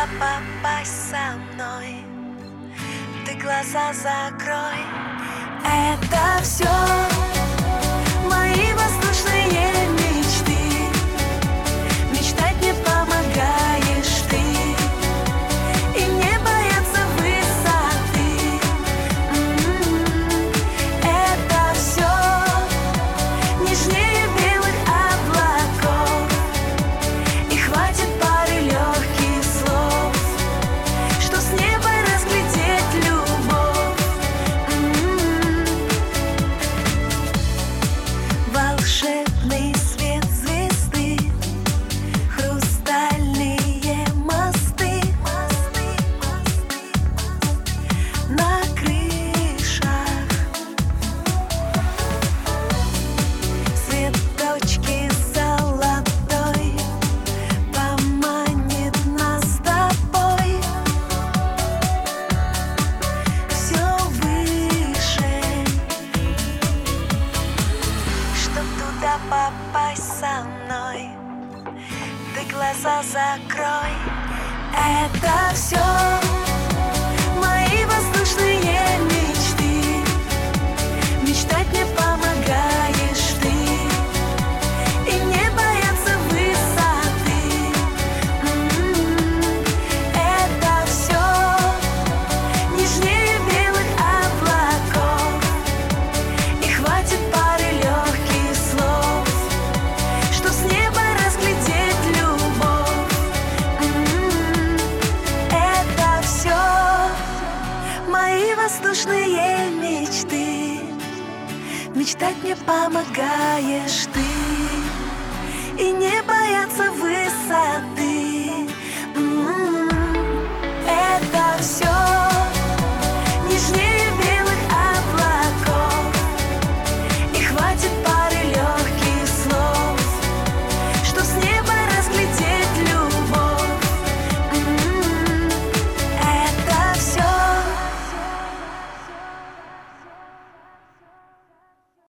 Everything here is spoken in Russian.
попасть со мной, ты глаза закрой. Это все мои воздушные мечты. Мечтать мне помогаешь ты, и не бояться высоты. Это все нежнее белых облаков, и хватит пары легких слов, что с неба разглядеть любовь. Волшебный свет звезды, хрустальные мосты на крышах, свет точки золотой поманит нас с тобой все выше, чтоб туда попасть со мной, ты глаза закрой. Это все мои воздушные мечты. Мечтать мне помогаешь ты, и не бояться высоты. Это все нежнее белых облаков, и хватит пары легких слов, что с неба разглядеть любовь. Это все мои воздушные мечты. Мечтать мне помогаешь ты.